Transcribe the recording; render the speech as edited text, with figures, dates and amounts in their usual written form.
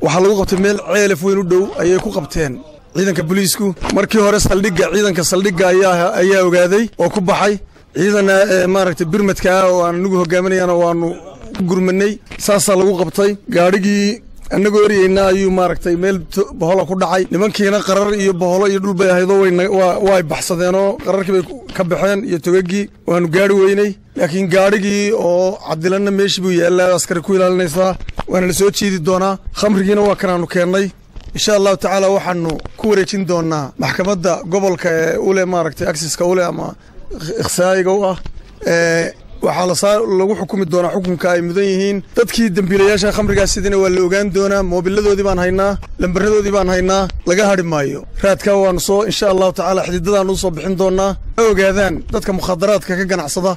waxaa lagu qabtay meel ceelaf weyn u dhow ayay ku qabteen ciidanka booliisku markii hore ciidanka saldhigga ayaa ogaaday oo ku baxay ciidana maaragtay birmadka ah oo aan anigu hogaaminayana waanu ku gurmanay saasaa lagu qabtay gaadhigii annagoo eriyeyna ayuu maaragtay meel bohola ku dhacay nimankiina qarar iyo boholo iyo dhul bay ahaydoo way baxsadeenoo qararkii bay ka baxeen iyo togaggii waanu gaari weynay laakiin gaadhigii oo cadilanna meeshii buu yaallaa askari ku ilaalinaysaa waana la soo jiidi doonaa khamrigiina waa kanaanu keennay insha allahu tacaala waxaanu ku wareejin doonaa maxkamadda gobolka ee ule maaragtay aksiska ule ama ikhsaa'iga u ah waxaa lagu xukumi doonaa xukunka ay mudan yihiin dadkii dembiilayaasha khamrigaas sidina waa la ogaan doonaa moobiladoodii baan haynaa lambaradoodii baan haynaa laga hadhi maayo raadkaa waanu insha allahu tacaala xididadaan u soo bixin doonaa ha ogaadaan dadka mukhadaraadka ka ganacsada